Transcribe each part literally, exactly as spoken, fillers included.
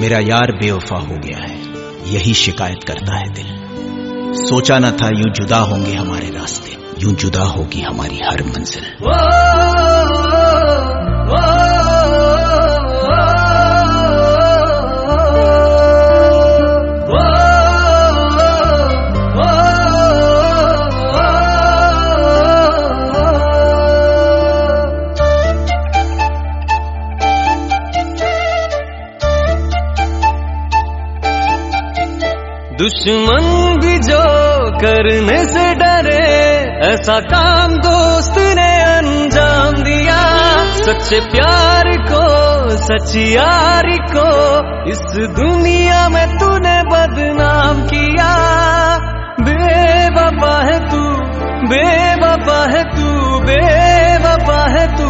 मेरा यार बेवफा हो गया है, यही शिकायत करता है दिल। सोचा न था यूं जुदा होंगे हमारे रास्ते, यूं जुदा होगी हमारी हर मंजिल। ओ, ओ, ओ, दुश्मन भी जो करने से डरे, ऐसा काम दोस्त ने अंजाम दिया। सच्चे प्यार को, सच्ची यारी को इस दुनिया में तूने बदनाम किया। बेवफा है तू, बेवफा है तू, बेवफा है तू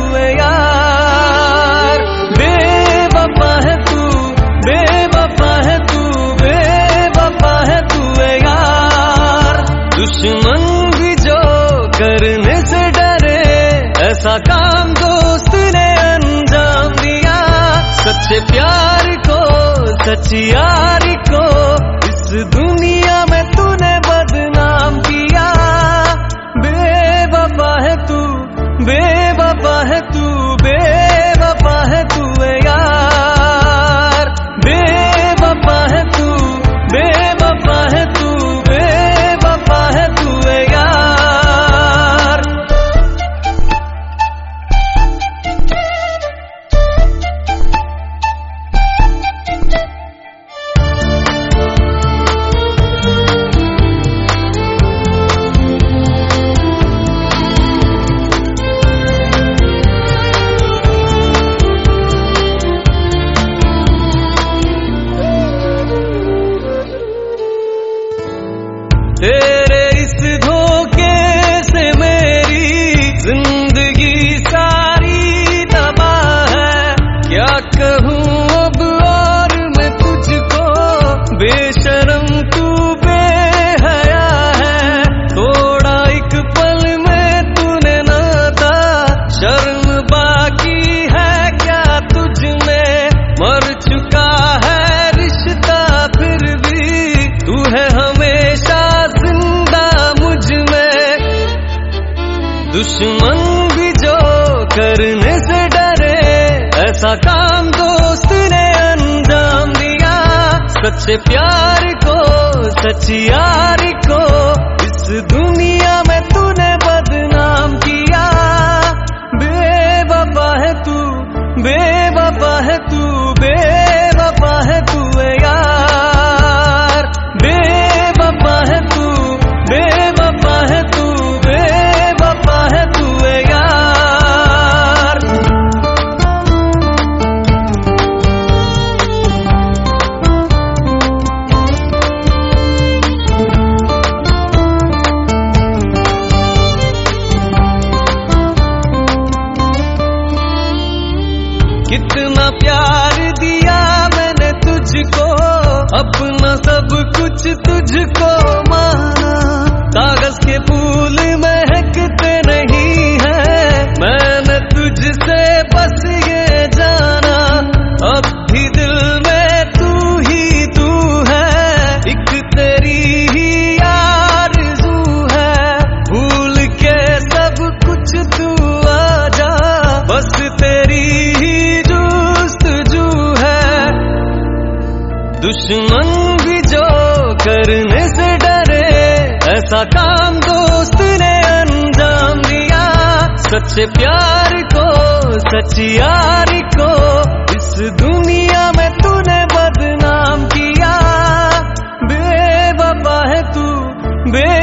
यार। बेवफा है तू, बेवफा है तू, बेवफा है तू यार। दुश्मन भी जो करने से डरे, ऐसा काम दोस्त ने अंजाम दिया। सच्चे प्यार को, सच्ची यारी को इस दुनिया में तूने बदनाम किया। बेवफा है तू, बेवफा है तू, बेवफा है तू यार। बेवफा है तू, बेवफा है तू, बेवफा है तू यार। तेरे इस धोखे से मेरी जिंदगी सारी तबाह है। क्या कहूँ अब और मैं तुझको, बेशरम तू बेहया है। थोड़ा एक पल में तूने नाता, शर्म बाकी है क्या तुझ में। मर चुका है रिश्ता फिर भी तू है हमेशा जिंदा मुझ में। दुश्मन भी जो करने से डरे, ऐसा काम दोस्त ने अंजाम दिया। सच्चे प्यार को, सच्ची यारी को इस दुनिया में तूने बदनाम किया। बेवफा है तू, बेवफा है तू, बेवफा है तू यार। बेवफा है तू, बेवफा है तू, बेवफा है तू यार। कितना प्यार दिया मैंने तुझको, अपना सब कुछ तुझको माना। कागज के फूल महकते नहीं है, मैंने तुझसे बस ये जाना। अब भी दिल में तू ही तू है, एक तेरी ही आरज़ू है। भूल के सब कुछ तू आ जा, बस तेरी ही जुस्तजू है। दुश्मन भी जो करने से डरे, ऐसा काम दोस्त ने अंजाम दिया। सच्चे प्यार को, सच्ची यारी को इस दुनिया में तूने बदनाम किया। बेवफा है तू, बे